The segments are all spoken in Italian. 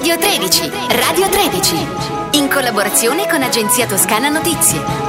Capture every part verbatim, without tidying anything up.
Radio tredici, Radio tredici, in collaborazione con Agenzia Toscana Notizie.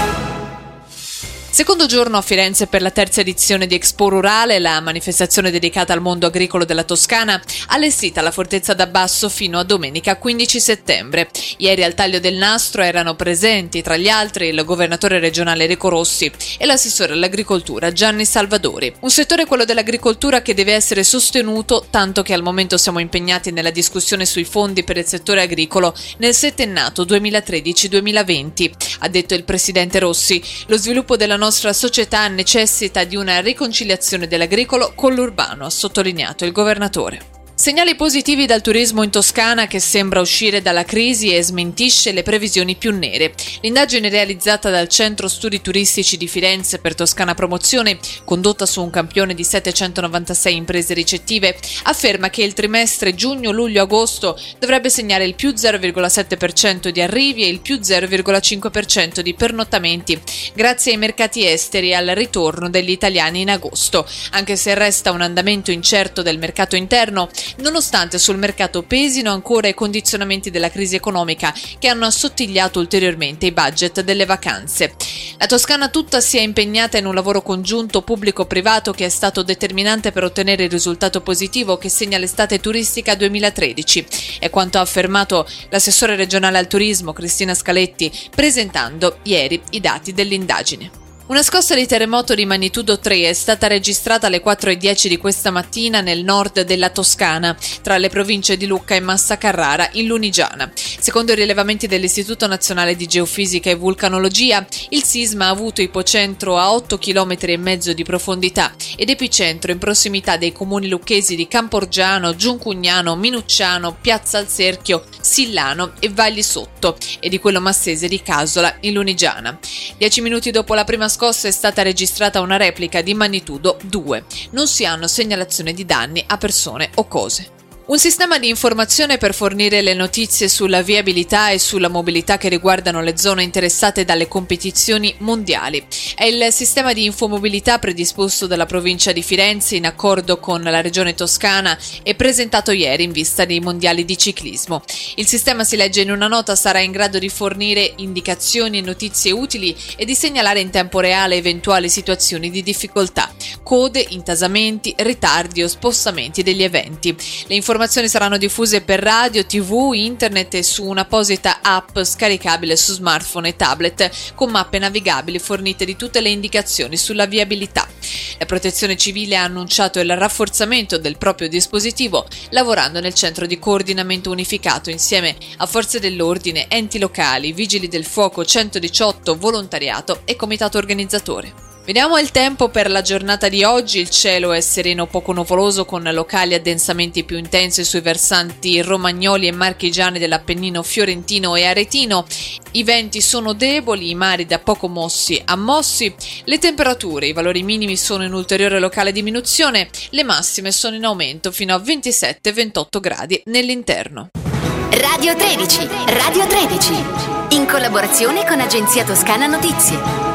Secondo giorno a Firenze per la terza edizione di Expo Rurale, la manifestazione dedicata al mondo agricolo della Toscana, allestita alla Fortezza d'Abbasso fino a domenica quindici settembre. Ieri al taglio del nastro erano presenti, tra gli altri, il governatore regionale Enrico Rossi e l'assessore all'agricoltura Gianni Salvadori. Un settore, quello dell'agricoltura, che deve essere sostenuto, tanto che al momento siamo impegnati nella discussione sui fondi per il settore agricolo nel settennato duemilatredici duemilaventi, ha detto il presidente Rossi. Lo sviluppo della nostra società necessita di una riconciliazione dell'agricolo con l'urbano, ha sottolineato il governatore. Segnali positivi dal turismo in Toscana, che sembra uscire dalla crisi e smentisce le previsioni più nere. L'indagine realizzata dal Centro Studi Turistici di Firenze per Toscana Promozione, condotta su un campione di settecentonovantasei imprese ricettive, afferma che il trimestre giugno-luglio-agosto dovrebbe segnare il più zero virgola sette per cento di arrivi e il più zero virgola cinque per cento di pernottamenti, grazie ai mercati esteri e al ritorno degli italiani in agosto. Anche se resta un andamento incerto del mercato interno, nonostante sul mercato pesino ancora i condizionamenti della crisi economica che hanno assottigliato ulteriormente i budget delle vacanze. La Toscana tutta si è impegnata in un lavoro congiunto pubblico-privato che è stato determinante per ottenere il risultato positivo che segna l'estate turistica duemilatredici, è quanto ha affermato l'assessore regionale al turismo Cristina Scaletti, presentando ieri i dati dell'indagine. Una scossa di terremoto di magnitudo tre è stata registrata alle quattro e dieci di questa mattina nel nord della Toscana, tra le province di Lucca e Massa Carrara, in Lunigiana. Secondo i rilevamenti dell'Istituto Nazionale di Geofisica e Vulcanologia, il sisma ha avuto ipocentro a otto chilometri e mezzo di profondità ed epicentro in prossimità dei comuni lucchesi di Camporgiano, Giuncugnano, Minucciano, Piazza al Cerchio, Sillano e Vagli Sotto, e di quello massese di Casola, in Lunigiana. Dieci minuti dopo la prima scossa è stata registrata una replica di magnitudo due. Non si hanno segnalazioni di danni a persone o cose. Un sistema di informazione per fornire le notizie sulla viabilità e sulla mobilità che riguardano le zone interessate dalle competizioni mondiali. È il sistema di infomobilità predisposto dalla provincia di Firenze in accordo con la regione Toscana e presentato ieri in vista dei mondiali di ciclismo. Il sistema, si legge in una nota, sarà in grado di fornire indicazioni e notizie utili e di segnalare in tempo reale eventuali situazioni di difficoltà, code, intasamenti, ritardi o spostamenti degli eventi. Le informazioni Le informazioni saranno diffuse per radio, tivù, internet e su un'apposita app scaricabile su smartphone e tablet con mappe navigabili fornite di tutte le indicazioni sulla viabilità. La Protezione Civile ha annunciato il rafforzamento del proprio dispositivo, lavorando nel centro di coordinamento unificato insieme a forze dell'ordine, enti locali, vigili del fuoco, centodiciotto, volontariato e comitato organizzatore. Vediamo il tempo per la giornata di oggi. Il cielo è sereno poco nuvoloso con locali addensamenti più intensi sui versanti romagnoli e marchigiani dell'Appennino fiorentino e aretino. I venti sono deboli, i mari da poco mossi a mossi. Le temperature, i valori minimi sono in ulteriore locale diminuzione, le massime sono in aumento fino a ventisette ventotto gradi nell'interno. Radio tredici, Radio tredici, in collaborazione con Agenzia Toscana Notizie.